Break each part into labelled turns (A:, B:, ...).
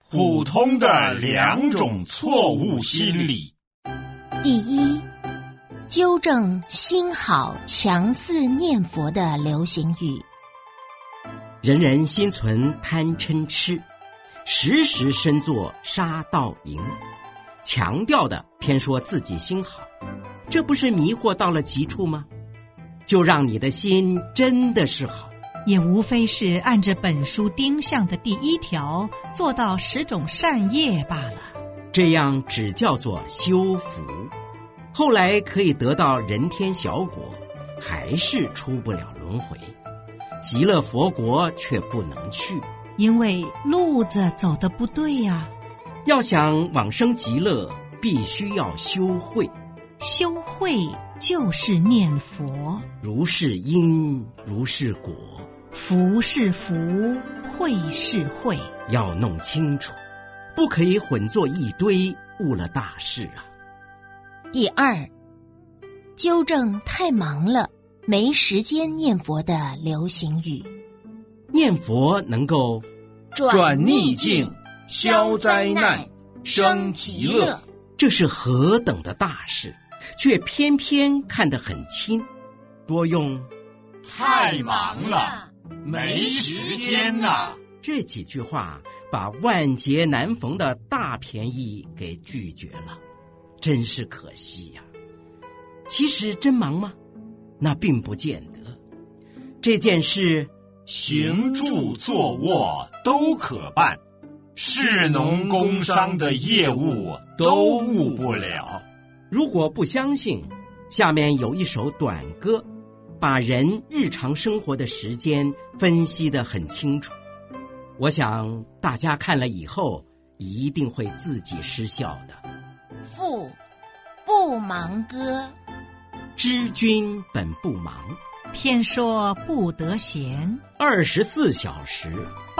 A: 普通的2种错误心理。
B: 第一，纠正心好强似念佛的流行语。
C: 人人心存贪嗔痴，时时身作杀盗淫，强调的偏说自己心好，这不是迷惑到了极处吗？就让你的心真的是好，
D: 也无非是按着本书丁项的第1条做到10种善业罢了。
C: 这样只叫做修福，后来可以得到人天小果，还是出不了轮回，极乐佛国却不能去，
D: 因为路子走得不对呀。
C: 要想往生极乐，必须要修慧，
D: 修慧就是念佛，
C: 如是因，如是果，
D: 福是福，慧是慧，
C: 要弄清楚，不可以混作一堆，误了大事啊。
B: 第二，纠正太忙了没时间念佛的流行语。
C: 念佛能够
A: 转逆境，消灾难，生极乐，
C: 这是何等的大事，却偏偏看得很轻，多用
A: 太忙了，没时间呐。
C: 这几句话把万劫难逢的大便宜给拒绝了，真是可惜呀。其实真忙吗？那并不见得。这件事
A: 行住坐卧都可办，士农工商的业务都误不了。
C: 如果不相信，下面有一首短歌，把人日常生活的时间分析得很清楚。我想大家看了以后一定会自己失笑的。
B: 赋不忙歌，
C: 知君本不忙，
D: 偏说不得闲
C: ，24小时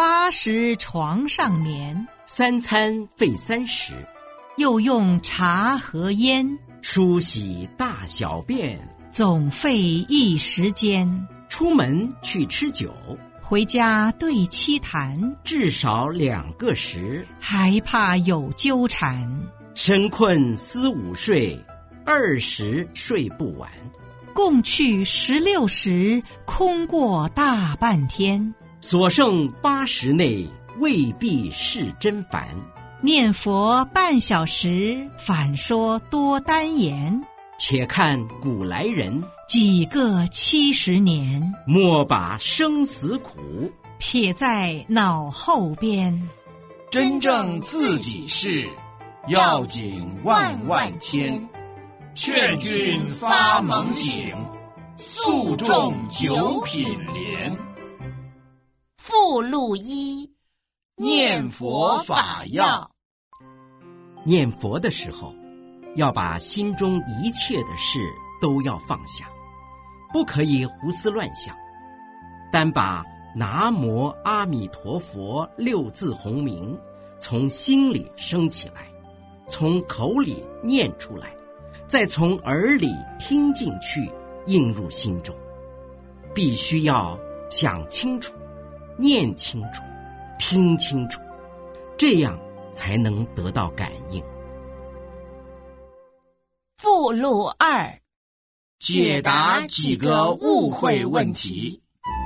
D: 80床上眠
C: ，3餐费30，
D: 又用茶和烟，
C: 梳洗大小便，
D: 总费一时间。
C: 出门去吃酒，
D: 回家对妻谈，
C: 至少2个时，
D: 还怕有纠缠。
C: 深困思午睡，20睡不完，
D: 共去16时，空过大半天。
C: 所剩80内，未必是真烦。
D: 念佛半小时，反说多单言。
C: 且看古来人，
D: 几个70年，
C: 莫把生死苦
D: 撇在脑后边。
A: 真正自己事，要紧万万千。劝君发猛醒，诉众9品莲。
B: 附录1，
A: 念佛法要。
C: 念佛的时候，要把心中一切的事都要放下，不可以胡思乱想，单把南无阿弥陀佛6字洪名从心里升起来，从口里念出来，再从耳里听进去，映入心中。必须要想清楚，念清楚，听清楚，这样才能得到感应。
B: 附录2，
A: 解答几个误会问题。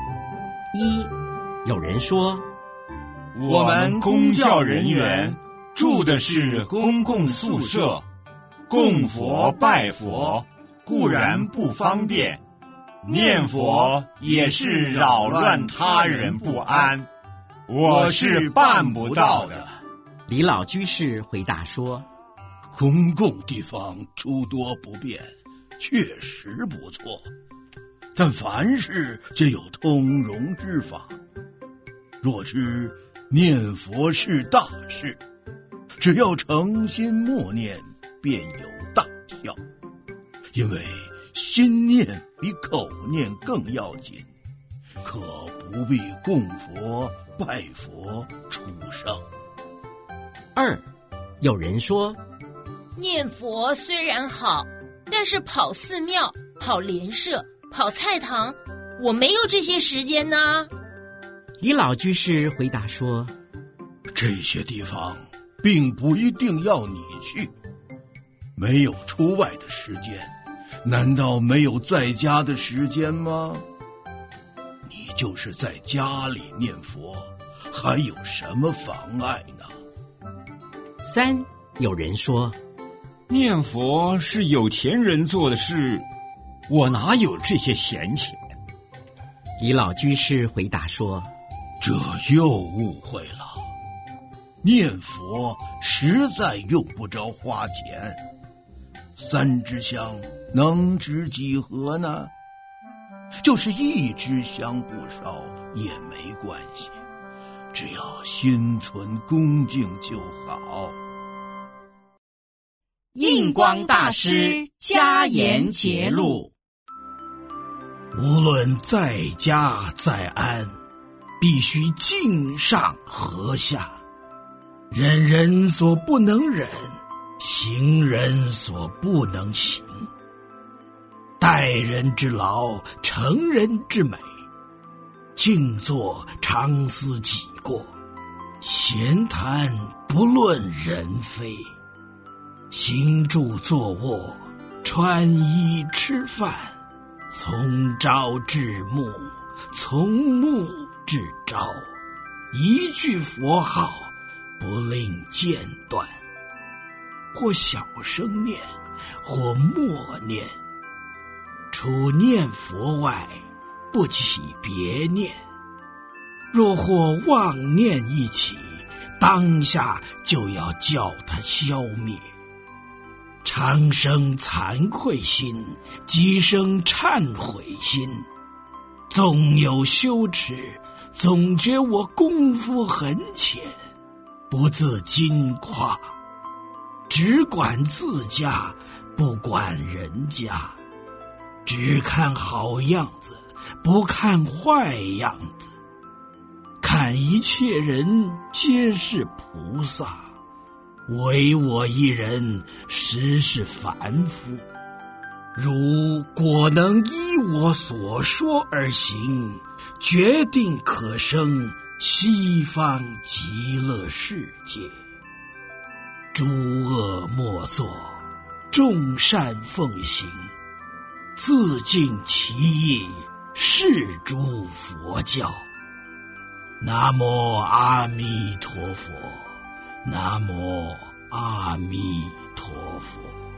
C: 1，有人说
A: 我们公教人员住的是公共宿舍，供佛拜佛固然不方便，念佛也是扰乱他人不安，我是办不到的。
C: 李老居士回答说，
E: 公共地方诸多不便，确实不错，但凡事皆有通融之法。若知念佛是大事，只要诚心默念，便有大效。因为心念比口念更要紧，可不必供佛拜佛出声。
C: 2，有人说
B: 念佛虽然好，但是跑寺庙、跑莲社、跑菜堂，我没有这些时间呢。
C: 李老居士回答说，
E: 这些地方并不一定要你去，没有出外的时间，难道没有在家的时间吗？你就是在家里念佛，还有什么妨碍呢
C: ？3，有人说，
A: 念佛是有钱人做的事，我哪有这些闲钱？
C: 李老居士回答说，
E: 这又误会了，念佛实在用不着花钱，3支香能值几何呢？就是1支香不烧也没关系，只要心存恭敬就好。
C: 印光大师加言节录：
F: 无论在家在安，必须敬上和下，忍人所不能忍，行人所不能行。待人之劳，成人之美。静坐常思己过，闲谈不论人非。行住坐卧，穿衣吃饭，从朝至暮，从暮至朝，一句佛号不令间断，或小声念，或默念。除念佛外，不起别念。若或妄念一起，当下就要叫它消灭。常生惭愧心，即生忏悔心。纵有羞耻，总觉我功夫很浅，不自矜夸，只管自家，不管人家。只看好样子，不看坏样子。看一切人皆是菩萨，唯我一人实是凡夫。如果能依我所说而行，决定可生西方极乐世界。诸恶莫作，众善奉行，自尽其意，是诸佛教。南无阿弥陀佛，南无阿弥陀佛。